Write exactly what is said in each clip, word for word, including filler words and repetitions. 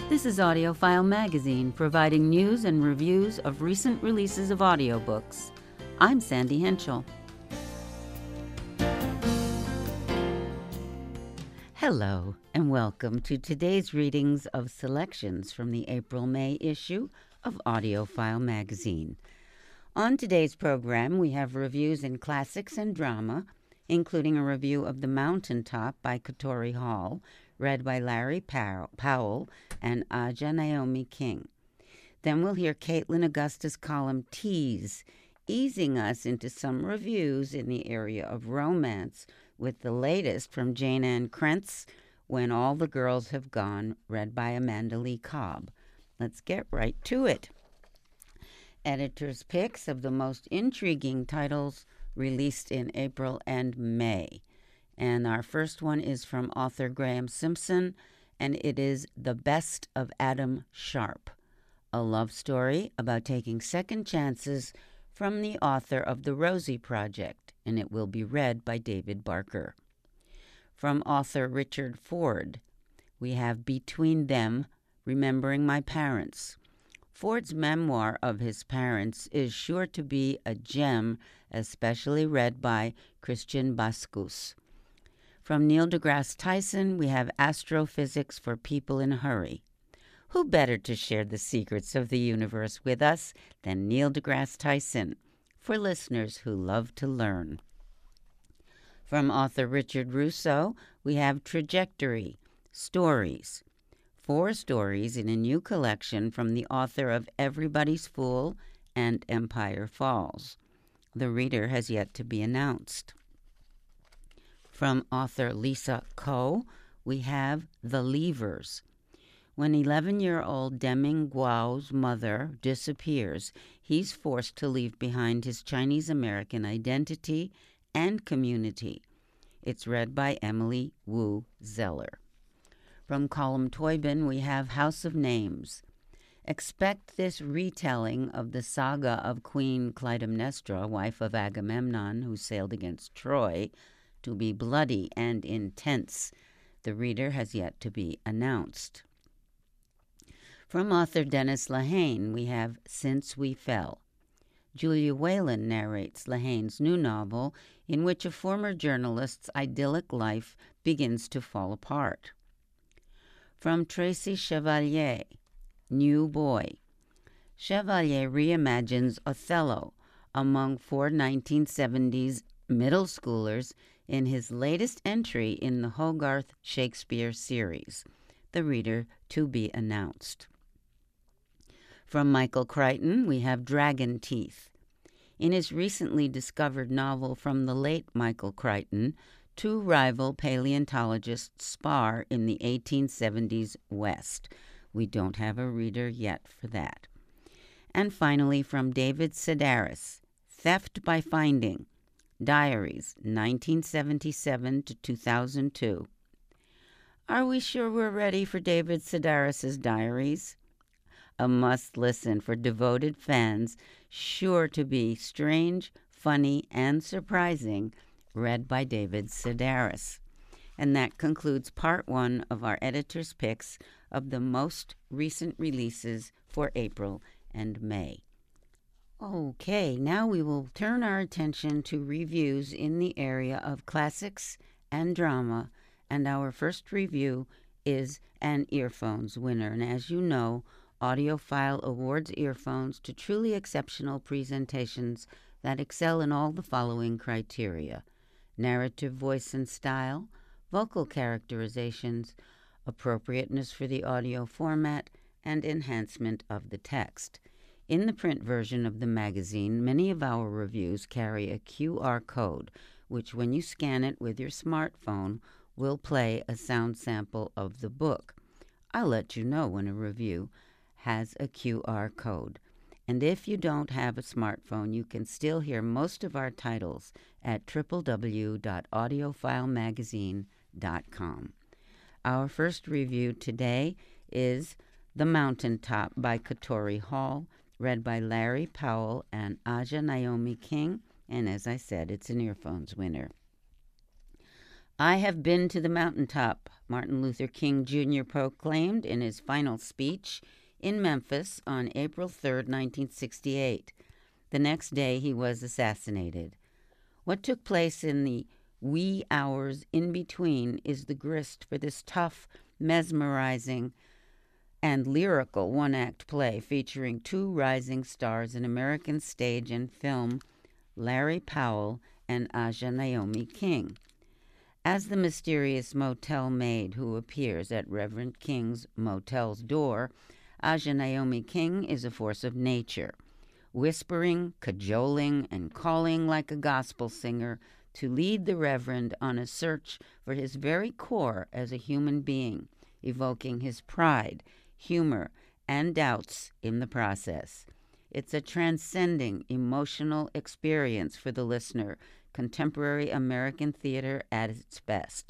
This is AudioFile Magazine, providing news and reviews of recent releases of audiobooks. I'm Sandy Henschel. Hello, and welcome to today's readings of selections from the April-May issue of AudioFile Magazine. On today's program, we have reviews in classics and drama, including a review of The Mountaintop by Katori Hall, read by Larry Powell and Aja Naomi King. Then we'll hear Caitlin Augusta's column Tease, easing us into some reviews in the area of romance, with the latest from Jane Ann Krentz, When All the Girls Have Gone, read by Amanda Lee Cobb. Let's get right to it. Editor's picks of the most intriguing titles released in April and May. And our first one is from author Graham Simpson, and it is The Best of Adam Sharp, a love story about taking second chances from the author of The Rosie Project, and it will be read by David Barker. From author Richard Ford, we have Between Them, Remembering My Parents. Ford's memoir of his parents is sure to be a gem, especially read by Christian Bascus. From Neil deGrasse Tyson, we have Astrophysics for People in a Hurry. Who better to share the secrets of the universe with us than Neil deGrasse Tyson, for listeners who love to learn? From author Richard Russo, we have Trajectory, Stories. Four stories in a new collection from the author of Everybody's Fool and Empire Falls. The reader has yet to be announced. From author Lisa Ko, we have The Leavers. When eleven-year-old Deming Guo's mother disappears, he's forced to leave behind his Chinese-American identity and community. It's read by Emily Wu Zeller. From Colum Toibin, we have House of Names. Expect this retelling of the saga of Queen Clytemnestra, wife of Agamemnon, who sailed against Troy, to be bloody and intense. The reader has yet to be announced. From author Dennis Lehane, we have Since We Fell. Julia Whalen narrates Lehane's new novel, in which a former journalist's idyllic life begins to fall apart. From Tracy Chevalier, New Boy. Chevalier reimagines Othello among four nineteen seventies middle schoolers in his latest entry in the Hogarth Shakespeare series. The reader to be announced. From Michael Crichton, we have Dragon Teeth. In his recently discovered novel from the late Michael Crichton, two rival paleontologists spar in the eighteen seventies West. We don't have a reader yet for that. And finally, from David Sedaris, Theft by Finding. Diaries, nineteen seventy-seven to two thousand two. Are we sure we're ready for David Sedaris' diaries? A must-listen for devoted fans, sure to be strange, funny, and surprising, read by David Sedaris. And that concludes part one of our editor's picks of the most recent releases for April and May. Okay, now we will turn our attention to reviews in the area of classics and drama, and our first review is an earphones winner. And as you know, AudioFile awards earphones to truly exceptional presentations that excel in all the following criteria: narrative voice and style, vocal characterizations, appropriateness for the audio format, and enhancement of the text. In the print version of the magazine, many of our reviews carry a Q R code, which when you scan it with your smartphone, will play a sound sample of the book. I'll let you know when a review has a Q R code. And if you don't have a smartphone, you can still hear most of our titles at w w w dot audiophile magazine dot com. Our first review today is The Mountaintop by Katori Hall, read by Larry Powell and Aja Naomi King, and as I said, it's an earphones winner. I have been to the mountaintop Martin Luther King Junior proclaimed in his final speech in Memphis on April third, nineteen sixty-eight. The next day, he was assassinated. What took place in the wee hours in between is the grist for this tough, mesmerizing, and lyrical one-act play featuring two rising stars in American stage and film, Larry Powell and Aja Naomi King. As the mysterious motel maid who appears at Reverend King's motel's door, Aja Naomi King is a force of nature, whispering, cajoling, and calling like a gospel singer to lead the Reverend on a search for his very core as a human being, evoking his pride, humor, and doubts in the process. It's a transcending emotional experience for the listener, contemporary American theater at its best.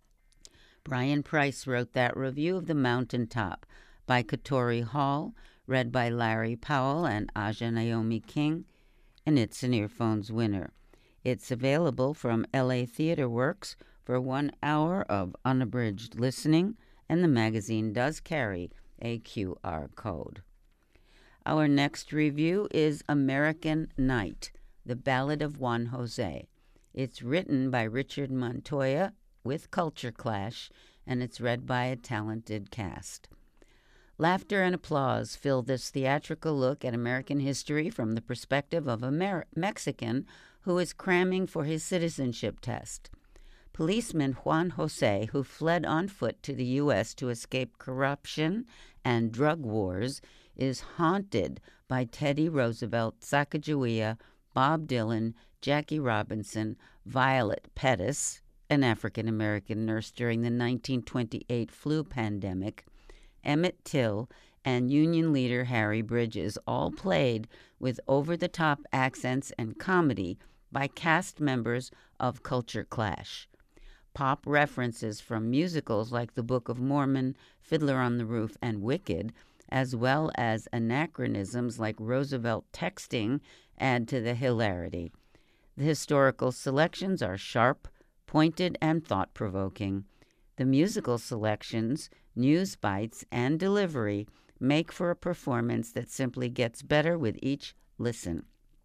Brian Price wrote that review of The Mountaintop by Katori Hall, read by Larry Powell and Aja Naomi King, and it's an Earphones winner. It's available from L A Theater Works for one hour of unabridged listening, and the magazine does carry a Q R code. Our next review is American Night, The Ballad of Juan Jose. It's written by Richard Montoya with Culture Clash, and it's read by a talented cast. Laughter and applause fill this theatrical look at American history from the perspective of a Mer- Mexican who is cramming for his citizenship test. Policeman Juan Jose, who fled on foot to the U S to escape corruption and drug wars, is haunted by Teddy Roosevelt, Sacagawea, Bob Dylan, Jackie Robinson, Violet Pettis, an African-American nurse during the nineteen twenty-eight flu pandemic, Emmett Till, and Union leader Harry Bridges, all played with over-the-top accents and comedy by cast members of Culture Clash. Pop references from musicals like The Book of Mormon, Fiddler on the Roof, and Wicked, as well as anachronisms like Roosevelt texting, add to the hilarity. The historical selections are sharp, pointed, and thought-provoking. The musical selections, news bites, and delivery make for a performance that simply gets better with each listen.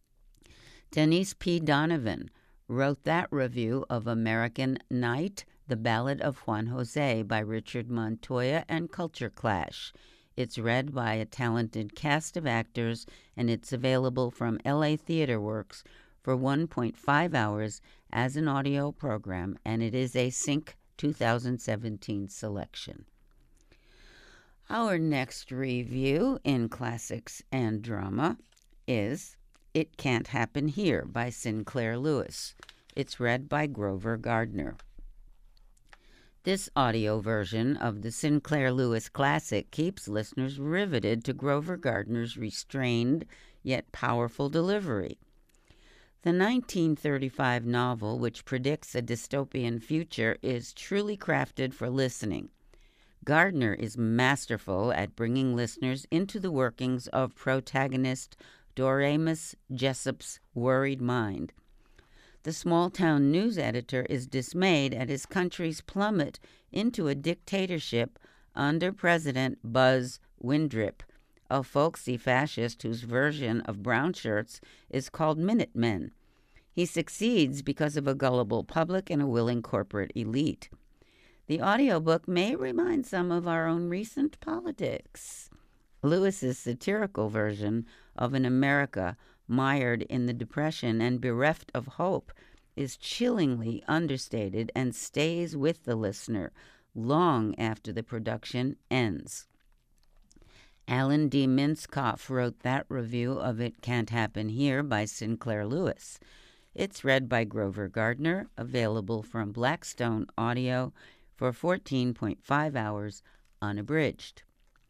Denise P. Donovan wrote that review of American Night, The Ballad of Juan Jose by Richard Montoya and Culture Clash. It's read by a talented cast of actors, and it's available from L A Theater Works for one point five hours as an audio program, and it is a Sync twenty seventeen selection. Our next review in Classics and Drama is It Can't Happen Here by Sinclair Lewis. It's read by Grover Gardner. This audio version of the Sinclair Lewis classic keeps listeners riveted to Grover Gardner's restrained yet powerful delivery. The nineteen thirty-five novel, which predicts a dystopian future, is truly crafted for listening. Gardner is masterful at bringing listeners into the workings of protagonist Doremus Jessup's worried mind. The small-town news editor is dismayed at his country's plummet into a dictatorship under President Buzz Windrip, a folksy fascist whose version of brown shirts is called Minutemen. He succeeds because of a gullible public and a willing corporate elite. The audiobook may remind some of our own recent politics. Lewis's satirical version of an America mired in the Depression and bereft of hope is chillingly understated and stays with the listener long after the production ends. Alan D. Minskoff wrote that review of It Can't Happen Here by Sinclair Lewis. It's read by Grover Gardner, available from Blackstone Audio for fourteen point five hours unabridged.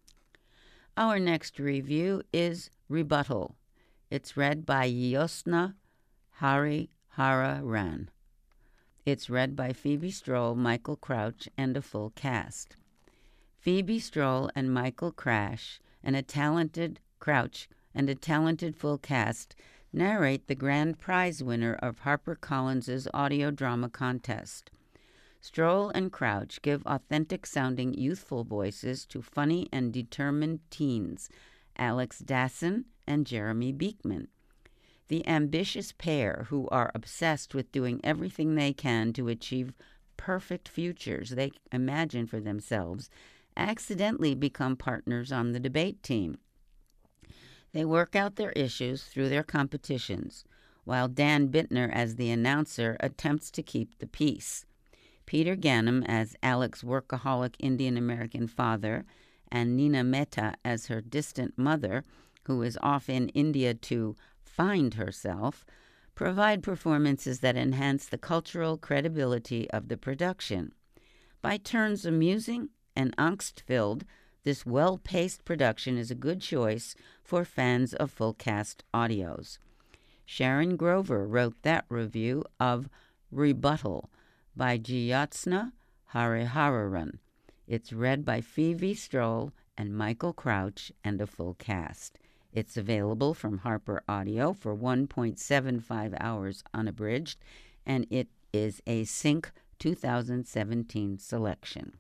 Our next review is Rebuttal. It's read by Yosna Hari Hara-Ran. It's read by Phoebe Stroll, Michael Crouch, and a full cast. Phoebe Stroll and Michael Crash and a talented Crouch and a talented full cast narrate the grand prize winner of HarperCollins's audio drama contest. Stroll and Crouch give authentic-sounding youthful voices to funny and determined teens, Alex Dassin and Jeremy Beekman. The ambitious pair, who are obsessed with doing everything they can to achieve perfect futures they imagine for themselves, accidentally become partners on the debate team. They work out their issues through their competitions, while Dan Bittner as the announcer attempts to keep the peace. Peter Ganem as Alex's workaholic Indian-American father, and Nina Mehta as her distant mother, who is off in India to find herself, provide performances that enhance the cultural credibility of the production. By turns amusing and angst-filled, this well-paced production is a good choice for fans of full-cast audios. Sharon Grover wrote that review of Rebuttal by Jyotsna Hariharan. It's read by Phoebe Stroll and Michael Crouch and a full cast. It's available from Harper Audio for one point seven five hours unabridged, and it is a Sync two thousand seventeen selection.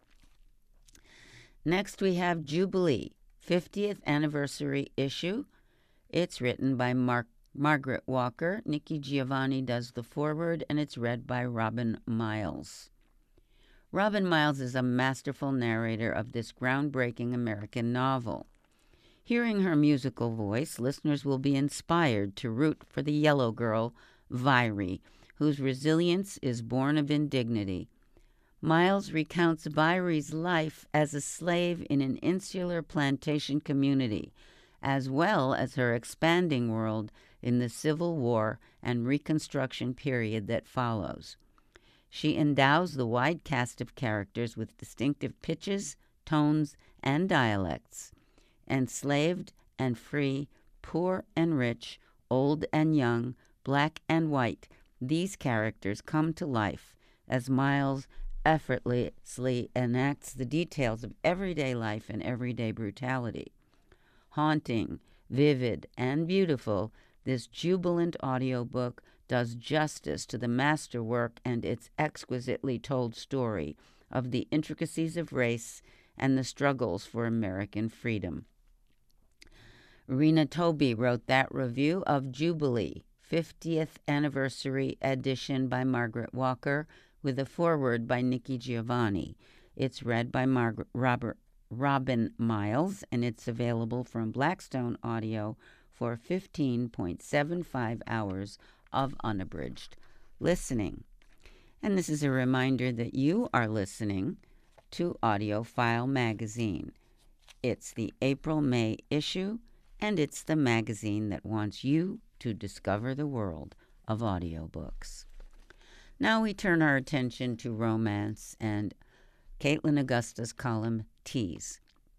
Next we have Jubilee, fiftieth anniversary issue. It's written by Mark, Margaret Walker. Nikki Giovanni does the foreword, and it's read by Robin Miles. Robin Miles is a masterful narrator of this groundbreaking American novel. Hearing her musical voice, listeners will be inspired to root for the yellow girl, Vairi, whose resilience is born of indignity. Miles recounts Vairi's life as a slave in an insular plantation community, as well as her expanding world in the Civil War and Reconstruction period that follows. She endows the wide cast of characters with distinctive pitches, tones, and dialects. Enslaved and free, poor and rich, old and young, black and white, these characters come to life as Miles effortlessly enacts the details of everyday life and everyday brutality. Haunting, vivid, and beautiful, this jubilant audiobook does justice to the masterwork and its exquisitely told story of the intricacies of race and the struggles for American freedom. Rena Toby wrote that review of Jubilee, fiftieth anniversary edition by Margaret Walker, with a foreword by Nikki Giovanni. It's read by Margaret, Robert, Robin Miles, and it's available from Blackstone Audio for fifteen point seven five hours of unabridged listening. And this is a reminder that you are listening to AudioFile Magazine. It's the April-May issue, and it's the magazine that wants you to discover the world of audiobooks. Now we turn our attention to romance and Caitlin Augusta's column, Tease.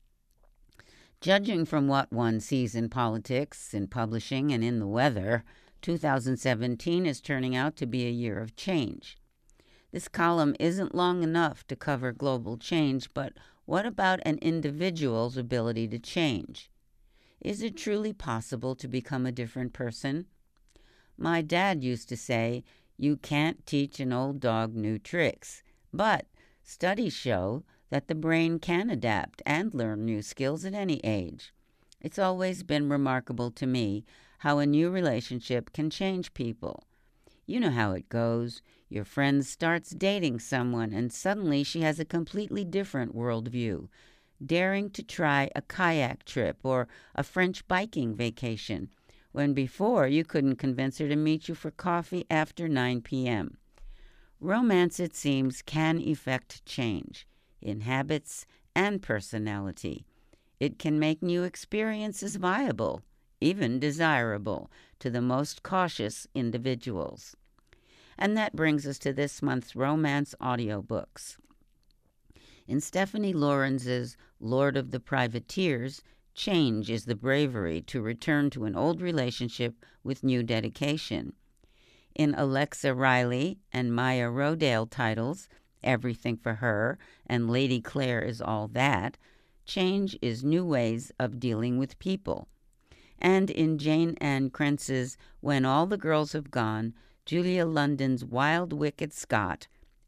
Judging from what one sees in politics, in publishing, and in the weather, two thousand seventeen is turning out to be a year of change. This column isn't long enough to cover global change, but what about an individual's ability to change? Is it truly possible to become a different person? My dad used to say, "You can't teach an old dog new tricks," but studies show that the brain can adapt and learn new skills at any age. It's always been remarkable to me how a new relationship can change people. You know how it goes. Your friend starts dating someone, and suddenly she has a completely different worldview, daring to try a kayak trip or a French biking vacation, when before you couldn't convince her to meet you for coffee after nine p.m. Romance, it seems, can effect change in habits and personality. It can make new experiences viable, even desirable, to the most cautious individuals. And that brings us to this month's romance audiobooks. In Stephanie Lawrence's Lord of the Privateers, change is the bravery to return to an old relationship with new dedication. In Alexa Riley and Maya Rodale titles, Everything for Her and Lady Clare is All That, change is new ways of dealing with people. And in Jane Ann Krentz's When All the Girls Have Gone, Julia London's Wild Wicked Scott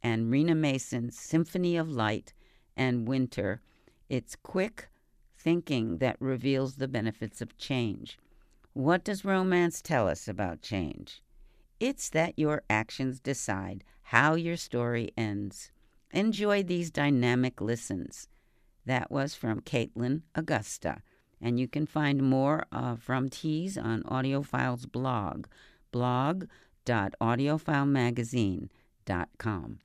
and Rena Mason's Symphony of Light and Winter. It's quick thinking that reveals the benefits of change. What does romance tell us about change? It's that your actions decide how your story ends. Enjoy these dynamic listens. That was from Caitlin Augusta. And you can find more uh, from Tease on AudioFile's blog, blog dot audiophile magazine dot com.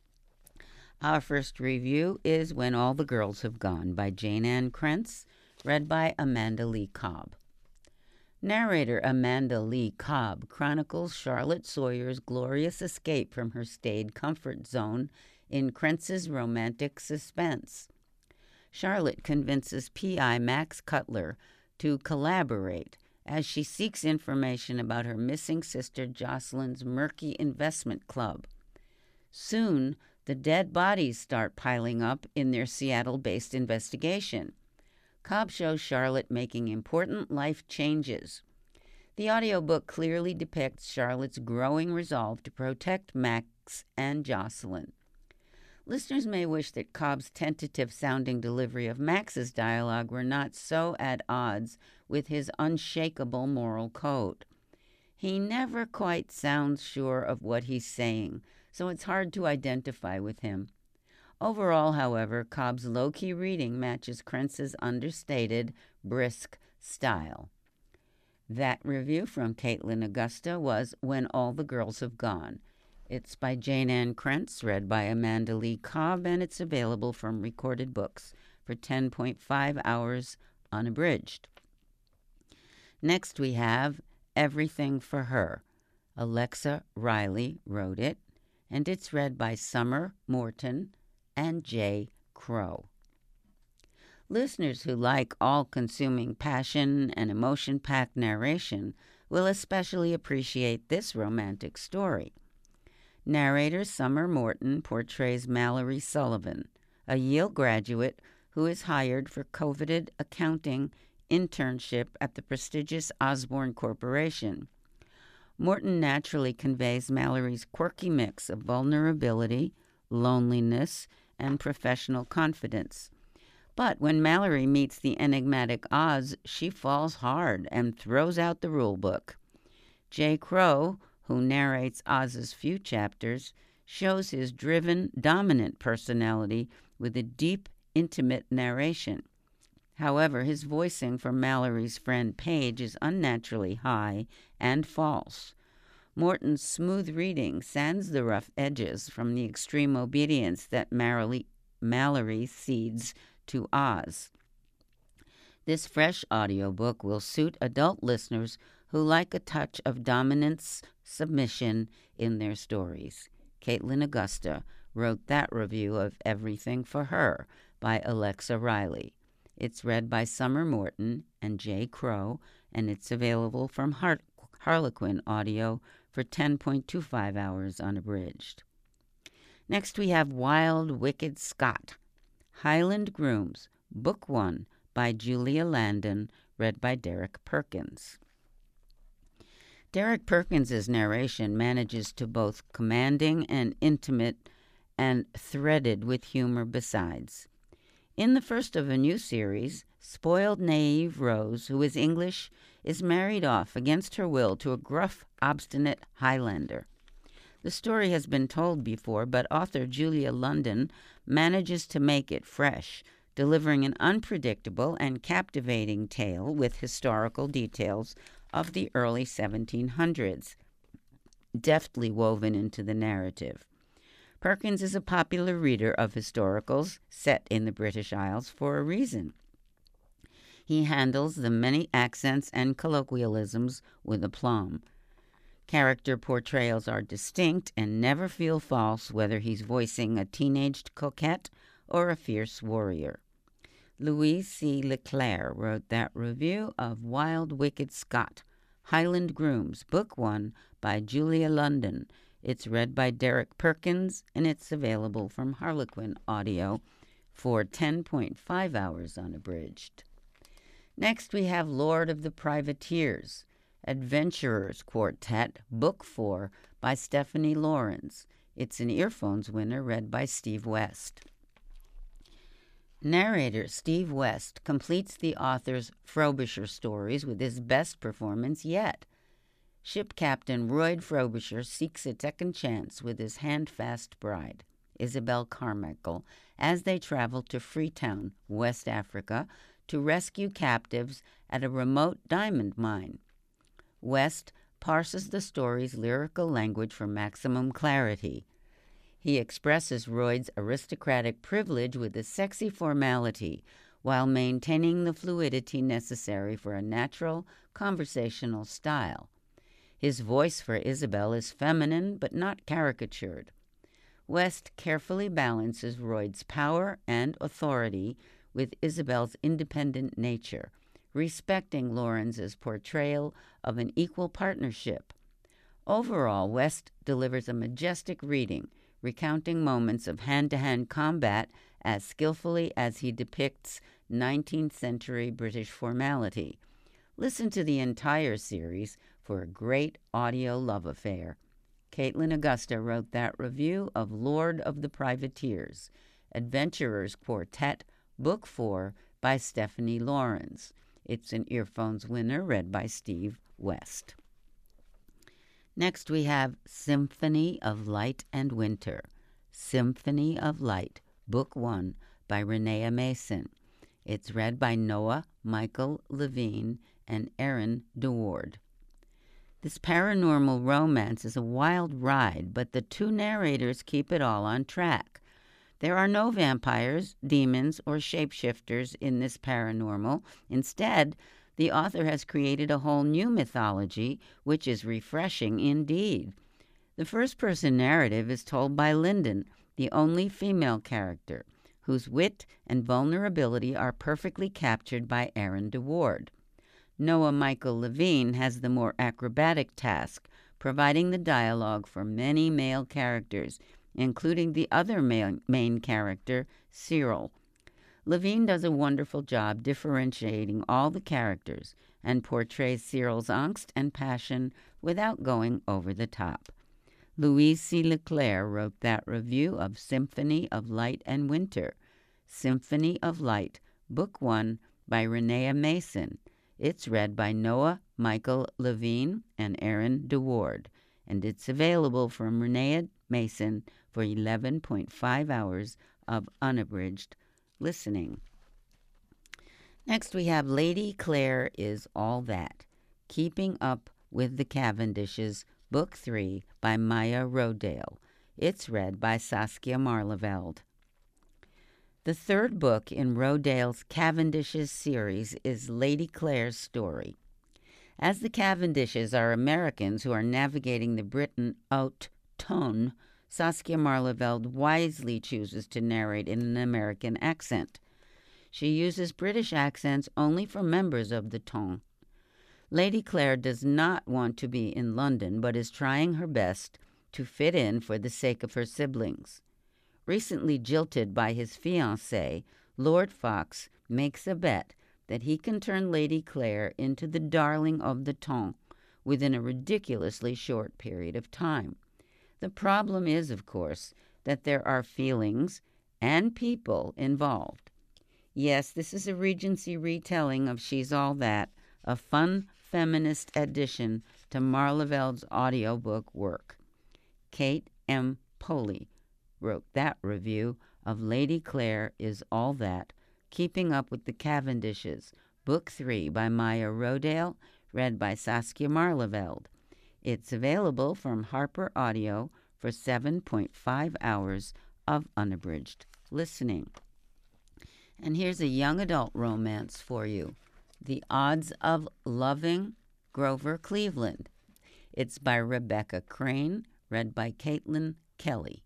Our first review is When All the Girls Have Gone by Jane Ann Krentz, read by Amanda Lee Cobb. Narrator Amanda Lee Cobb chronicles Charlotte Sawyer's glorious escape from her staid comfort zone in Krentz's romantic suspense. Charlotte convinces P I Max Cutler to collaborate as she seeks information about her missing sister Jocelyn's murky investment club. Soon, the dead bodies start piling up in their Seattle-based investigation. Cobb shows Charlotte making important life changes. The audiobook clearly depicts Charlotte's growing resolve to protect Max and Jocelyn. Listeners may wish that Cobb's tentative-sounding delivery of Max's dialogue were not so at odds with his unshakable moral code. He never quite sounds sure of what he's saying, so it's hard to identify with him. Overall, however, Cobb's low-key reading matches Krentz's understated, brisk style. That review from Caitlin Augusta was When All the Girls Have Gone. It's by Jane Ann Krentz, read by Amanda Lee Cobb, and it's available from Recorded Books for ten point five hours unabridged. Next we have Everything for Her. Alexa Riley wrote it, and it's read by Summer Morton and Jay Crow. Listeners who like all-consuming passion and emotion-packed narration will especially appreciate this romantic story. Narrator Summer Morton portrays Mallory Sullivan, a Yale graduate who is hired for coveted accounting internship at the prestigious Osborne Corporation. Morton naturally conveys Mallory's quirky mix of vulnerability, loneliness, and professional confidence. But when Mallory meets the enigmatic Oz, she falls hard and throws out the rule book. Jay Crow, who narrates Oz's few chapters, shows his driven, dominant personality with a deep, intimate narration. However, his voicing for Mallory's friend Paige is unnaturally high and false. Morton's smooth reading sands the rough edges from the extreme obedience that Mallory, Mallory cedes to Oz. This fresh audiobook will suit adult listeners who like a touch of dominance, submission in their stories. Caitlin Augusta wrote that review of Everything for Her by Alexa Riley. It's read by Summer Morton and Jay Crow, and it's available from Har- Harlequin Audio for ten point two five hours unabridged. Next we have Wild Wicked Scott, Highland Grooms, Book One by Julia Landon, read by Derek Perkins. Derek Perkins's narration manages to both commanding and intimate and threaded with humor besides. In the first of a new series, spoiled, naive Rose, who is English, is married off against her will to a gruff, obstinate Highlander. The story has been told before, but author Julia London manages to make it fresh, delivering an unpredictable and captivating tale with historical details of the early seventeen hundreds, deftly woven into the narrative. Perkins is a popular reader of historicals set in the British Isles for a reason. He handles the many accents and colloquialisms with aplomb. Character portrayals are distinct and never feel false, whether he's voicing a teenaged coquette or a fierce warrior. Louise C. Leclerc wrote that review of Wild Wicked Scott, Highland Grooms, Book One by Julia London. It's read by Derek Perkins, and it's available from Harlequin Audio for ten point five hours unabridged. Next, we have Lord of the Privateers, Adventurers Quartet, Book Four by Stephanie Lawrence. It's an Earphones winner read by Steve West. Narrator Steve West completes the author's Frobisher stories with his best performance yet. Ship Captain Royd Frobisher seeks a second chance with his handfast bride, Isabel Carmichael, as they travel to Freetown, West Africa, to rescue captives at a remote diamond mine. West parses the story's lyrical language for maximum clarity. He expresses Royd's aristocratic privilege with a sexy formality while maintaining the fluidity necessary for a natural, conversational style. His voice for Isabel is feminine but not caricatured. West carefully balances Royd's power and authority with Isabel's independent nature, respecting Lawrence's portrayal of an equal partnership. Overall, West delivers a majestic reading, recounting moments of hand-to-hand combat as skillfully as he depicts nineteenth century British formality. Listen to the entire series for a great audio love affair. Caitlin Augusta wrote that review of Lord of the Privateers, Adventurers Quartet, Book four by Stephanie Lawrence. It's an Earphones winner read by Steve West. Next we have Symphony of Light and Winter, Symphony of Light, Book one by Renea Mason. It's read by Noah Michael Levine and Aaron DeWard. This paranormal romance is a wild ride, but the two narrators keep it all on track. There are no vampires, demons, or shapeshifters in this paranormal. Instead, the author has created a whole new mythology, which is refreshing indeed. The first-person narrative is told by Linden, the only female character, whose wit and vulnerability are perfectly captured by Aaron DeWard. Noah Michael Levine has the more acrobatic task, providing the dialogue for many male characters, including the other main, main character, Cyril. Levine does a wonderful job differentiating all the characters and portrays Cyril's angst and passion without going over the top. Louise C. Leclerc wrote that review of Symphony of Light and Winter, Symphony of Light, Book one by Renea Mason. It's read by Noah Michael Levine and Aaron DeWard, and it's available from Renea Mason for eleven point five hours of unabridged listening. Next we have Lady Clare is All That, Keeping Up with the Cavendishes, Book three by Maya Rodale. It's read by Saskia Marleveld. The third book in Rodale's Cavendishes series is Lady Clare's story. As the Cavendishes are Americans who are navigating the Britain haute ton, Saskia Marleveld wisely chooses to narrate in an American accent. She uses British accents only for members of the ton. Lady Clare does not want to be in London, but is trying her best to fit in for the sake of her siblings. Recently jilted by his fiancée, Lord Fox makes a bet that he can turn Lady Clare into the darling of the ton within a ridiculously short period of time. The problem is, of course, that there are feelings and people involved. Yes, this is a Regency retelling of She's All That, a fun feminist addition to Marleveld's audiobook work. Kate M. Poley wrote that review of Lady Clare is All That, Keeping Up with the Cavendishes, Book three by Maya Rodale, read by Saskia Marleveld. It's available from Harper Audio for seven point five hours of unabridged listening. And here's a young adult romance for you, The Odds of Loving Grover Cleveland. It's by Rebecca Crane, read by Caitlin Kelly.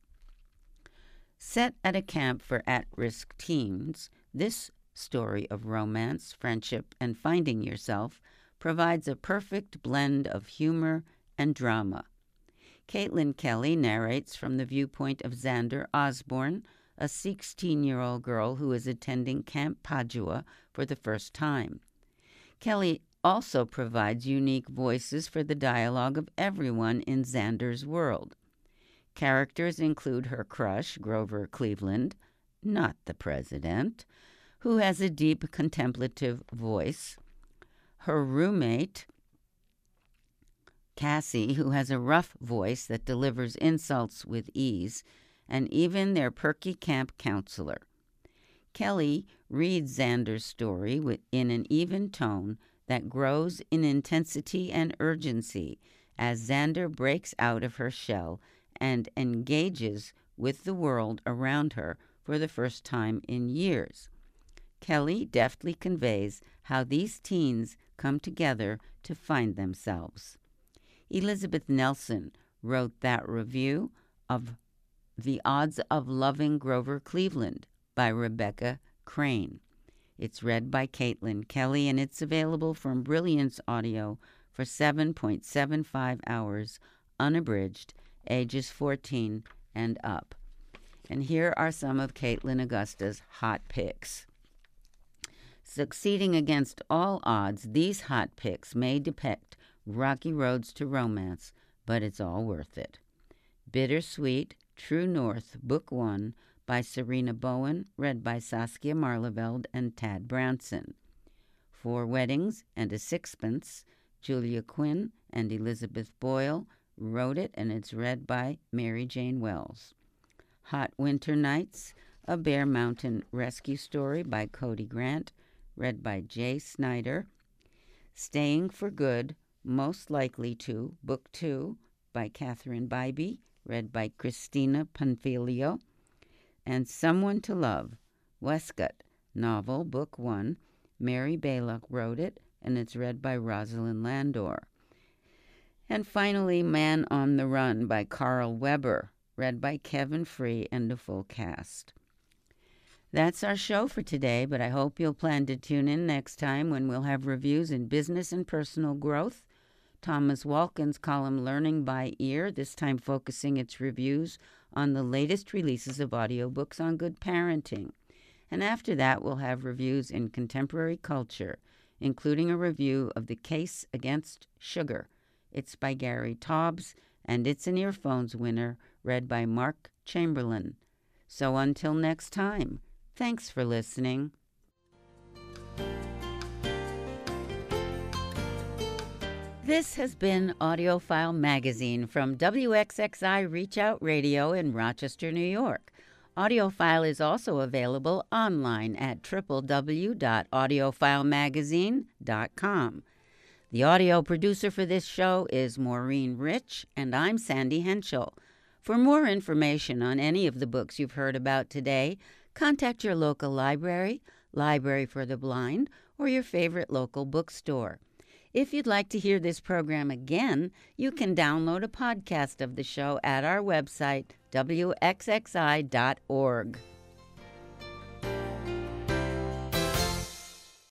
Set at a camp for at-risk teens, this story of romance, friendship, and finding yourself provides a perfect blend of humor and drama. Caitlin Kelly narrates from the viewpoint of Xander Osborne, a sixteen-year-old girl who is attending Camp Padua for the first time. Kelly also provides unique voices for the dialogue of everyone in Xander's world. Characters include her crush, Grover Cleveland, not the president, who has a deep contemplative voice, her roommate, Cassie, who has a rough voice that delivers insults with ease, and even their perky camp counselor. Kelly reads Xander's story in an even tone that grows in intensity and urgency as Xander breaks out of her shell and engages with the world around her for the first time in years. Kelly deftly conveys how these teens come together to find themselves. Elizabeth Nelson wrote that review of The Odds of Loving Grover Cleveland by Rebecca Crane. It's read by Caitlin Kelly, and it's available from Brilliance Audio for seven point seven five hours, unabridged, ages fourteen and up. And here are some of Caitlin Augusta's hot picks. Succeeding against all odds, these hot picks may depict rocky roads to romance, but it's all worth it. Bittersweet, True North, Book One, by Serena Bowen, read by Saskia Marleveld and Tad Brownson. Four Weddings and a Sixpence, Julia Quinn and Elizabeth Boyle wrote it, and it's read by Mary Jane Wells. Hot Winter Nights, a Bear Mountain Rescue Story by Cody Grant, read by Jay Snyder. Staying for Good, Most Likely To, Book Two, by Catherine Bybee, read by Christina Panfilio. And Someone to Love, Westcott, novel, Book One. Mary Baylock wrote it, and it's read by Rosalind Landor. And finally, Man on the Run by Carl Weber, read by Kevin Free and the full cast. That's our show for today, but I hope you'll plan to tune in next time when we'll have reviews in business and personal growth, Thomas Walken's column Learning by Ear, this time focusing its reviews on the latest releases of audiobooks on good parenting. And after that, we'll have reviews in contemporary culture, including a review of The Case Against Sugar. It's by Gary Taubes, and it's an Earphones winner, read by Mark Chamberlain. So until next time, thanks for listening. This has been AudioFile Magazine from W X X I Reach Out Radio in Rochester, New York. AudioFile is also available online at w w w dot audiophile magazine dot com. The audio producer for this show is Maureen Rich, and I'm Sandy Henschel. For more information on any of the books you've heard about today, contact your local library, Library for the Blind, or your favorite local bookstore. If you'd like to hear this program again, you can download a podcast of the show at our website, w x x i dot org.